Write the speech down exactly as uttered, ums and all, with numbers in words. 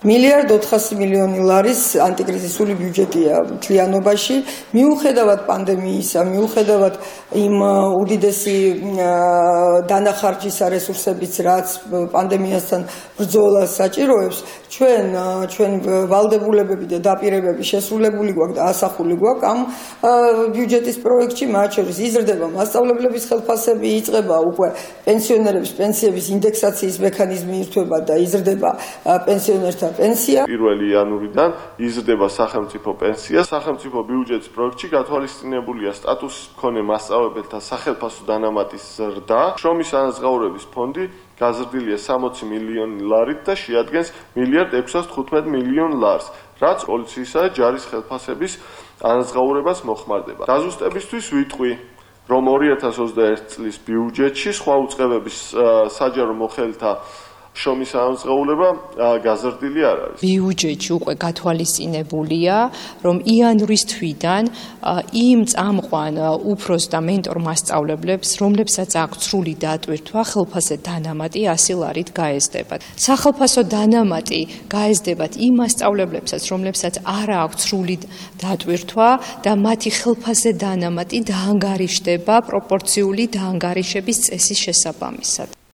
მილიარდ ოთხასი მილიონი ლარის ანტიკრიზისული ბიუჯეტია მთლიანობაში. მიუხედავად პანდემიისა, მიუხედავად იმ უდიდესი დანახარჯის რესურსების, რაც პანდემიასთან ბრძოლას საჭიროებს, ჩვენ ჩვენ ვალდებულებები და დაპირებები შესრულებული გვაქვს და ასახული გვაქვს ამ ბიუჯეტის პროექტში, მათ შორის იზრდება მასწავლებლების ხელფასები, იწყება უკვე პენსიონერების პენსიების ინდექსაციის მექანიზმი ირთვება და იზრდება პენსიონერთა პენსია. პირველი იანვრიდან იზრდება სახელმწიფო პენსია. სახელმწიფო ბიუჯეტის პროექტში გათვალისწინებულია სტატუსის მქონე მასწავლებელთა სახელფასო დანამატის ზრდა. შრომის ანაზღაურების ფონდი გაზრდილია სამოცი მილიონი ლარით და შეადგენს მილიარდ ექვსას თხუთმეტ მილიონ ლარს, რაც პოლიციისა და ჯარის ხელფასების ანაზღაურებას მოხმარდება. დაზუსტებისთვის ვიტყვი, რომ ორი ათას ოცდაერთი წლის ბიუჯეტში სხვა უწყებების საჯარო მოხელეთა შრომის ანაზღაურება გაზრდილი არ არის. ბიუჯეტში უკვე გათვალისწინებულია, რომ იანვრის თვიდან იმ წამყვან უფროს და მენტორ მასწავლებლებს, რომლებსაც აქვს სრული დატვირთვა, ხელფასზე დანამატი ასი ლარით გაეზდებათ. სახელფასო დანამატი გაეზდებათ იმ მასწავლებლებსაც, რომლებსაც არ აქვს სრული დატვირთვა და მათი ხელფასზე დანამატი დაანგარიშდება პროპორციული დაანგარიშების წესის შესაბამისად.